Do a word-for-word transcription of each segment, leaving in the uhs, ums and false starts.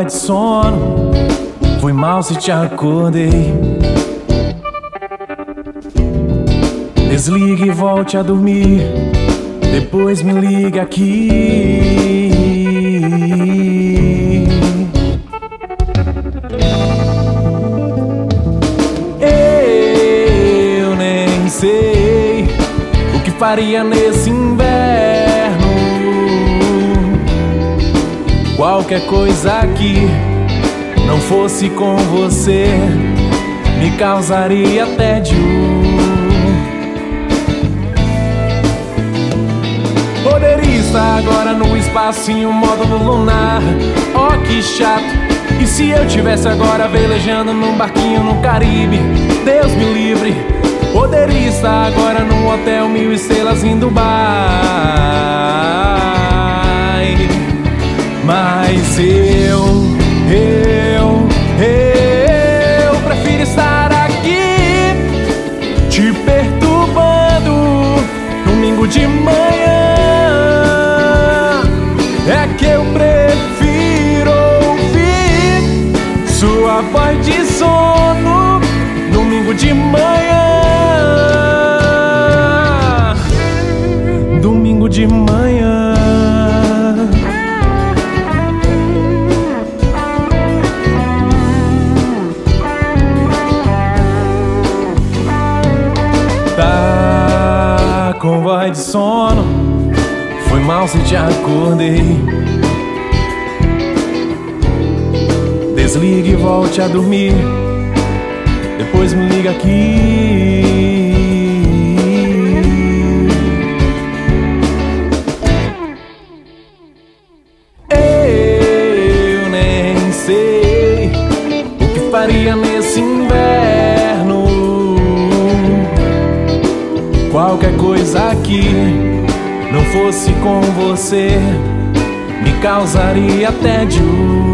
voz de sono. Foi mal se te acordei. Desligue e volte a dormir. Depois me liga aqui. Eu nem sei o que faria nesse inverno. Qualquer coisa que não fosse com você me causaria tédio. Poderia estar agora no espacinho módulo lunar. Oh, que chato. E se eu tivesse agora velejando num barquinho no Caribe? Deus me livre. Poderia estar agora num hotel mil estrelas em Dubai. Mas eu, eu, eu prefiro estar aqui te perturbando domingo de manhã. É que eu prefiro ouvir sua voz de sono domingo de manhã. Domingo de manhã. Tá com voz de sono. Foi mal se te acordei. Desligue e volte a dormir. Depois me liga aqui. Eu nem sei o que faria nesse inverno. Qualquer coisa que não fosse com você me causaria tédio.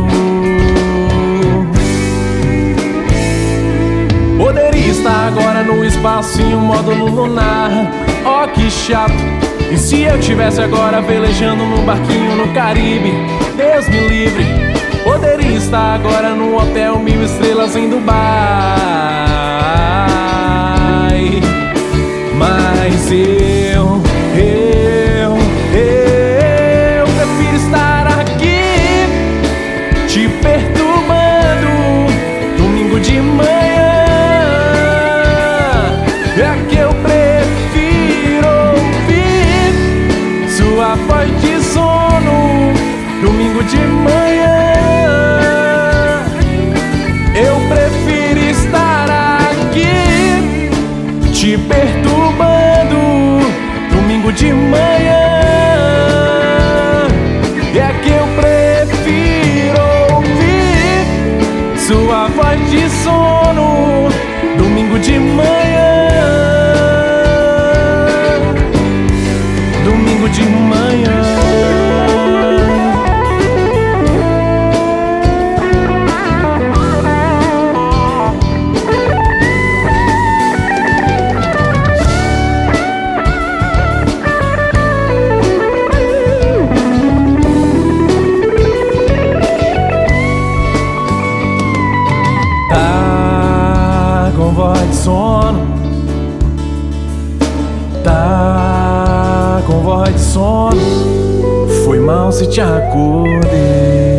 Poderia estar agora no espaço em um módulo lunar. Oh, que chato. E se eu tivesse agora velejando num barquinho no Caribe? Deus me livre. Poderia estar agora num hotel mil estrelas em Dubai. Mas eu, eu, eu prefiro estar aqui te perturbando domingo de manhã. É que eu prefiro ouvir sua voz de sono domingo de manhã. Eu prefiro estar aqui te perturbando domingo de manhã. É que eu prefiro ouvir sua voz de sono domingo de manhã. Domingo de manhã. Tá com voz de sono. Tá com voz de sono. Foi mal se te acordei.